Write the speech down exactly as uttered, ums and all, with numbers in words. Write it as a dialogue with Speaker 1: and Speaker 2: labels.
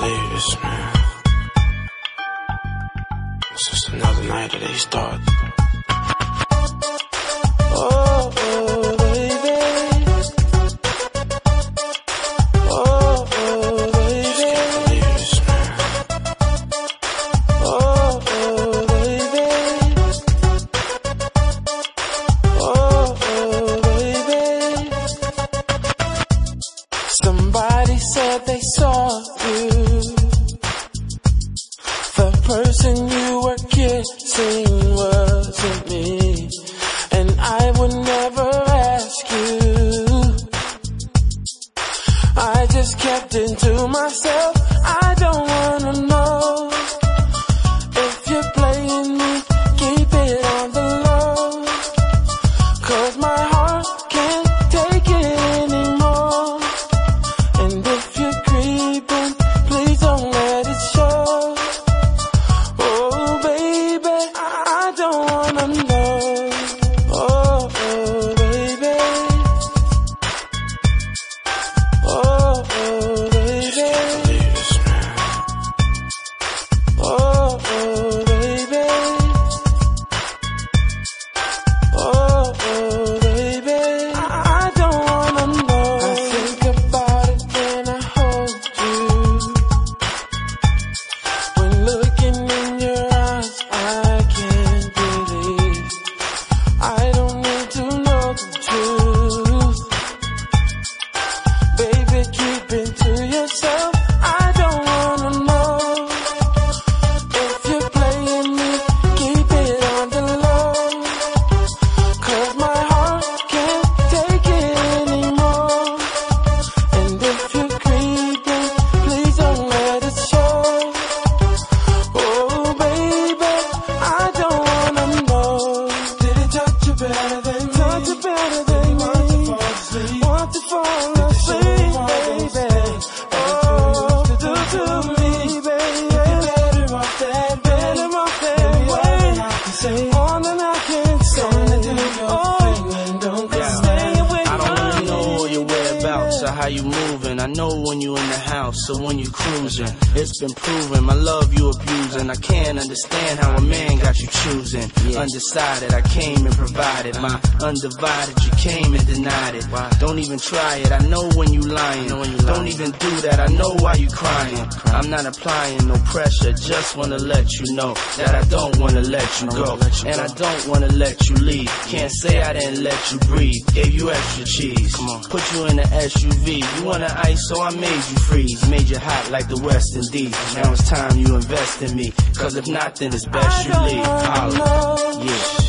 Speaker 1: believe this, man. It's just another night of these thoughts. Oh, oh, baby. Oh, oh, baby. Just can't believe this, man. Oh, oh, baby. Oh, oh, baby. Somebody said they saw you. The person you were kissing wasn't me, and I would never ask you. I just kept it to myself. I don't wanna know if you're playing me. Keep it on the low, 'cause my heart can't take it anymore. And if you're creeping, please don't let it show. Oh baby, I don't wanna know. Oh, oh baby. Oh, oh baby. Oh, oh baby. Oh, oh baby. I don't wanna know. I think about it when I hold you. When looking in your eyes, I can't believe. I don't need to know the truth. Baby, keep it to yourself. I don't wanna know if you're playing me. Keep it on the low, 'cause my heart can't take it anymore. And if you're creeping, please don't let it show. Oh baby, I don't wanna know. Did it touch you better than me? Touch you better than me. Want to fall asleep, baby. Oh, do to me, baby. Better off that, better off that way. More than I can say. Oh, don't stay away
Speaker 2: I don't
Speaker 1: from
Speaker 2: really know
Speaker 1: me.
Speaker 2: your whereabouts or how you moving. I know when you in the house or when you cruising. It's been proven my love you abusing. I can't understand how a man got you choosing. Undecided, I came and provided. My undivided, you came and denied it. Don't even try it, I know when you lying. Don't even do that, I know why you crying. I'm not applying no pressure, just wanna let you know that I don't wanna let you go. And I don't wanna let you leave. Can't say I didn't let you breathe. Gave you extra cheese. Put you in the S U V. You wanna ice, so I made you freeze. Made you hot like the West Indies. Now it's time you invest in me, 'cause if not, then it's best you leave. Holla. Yeah.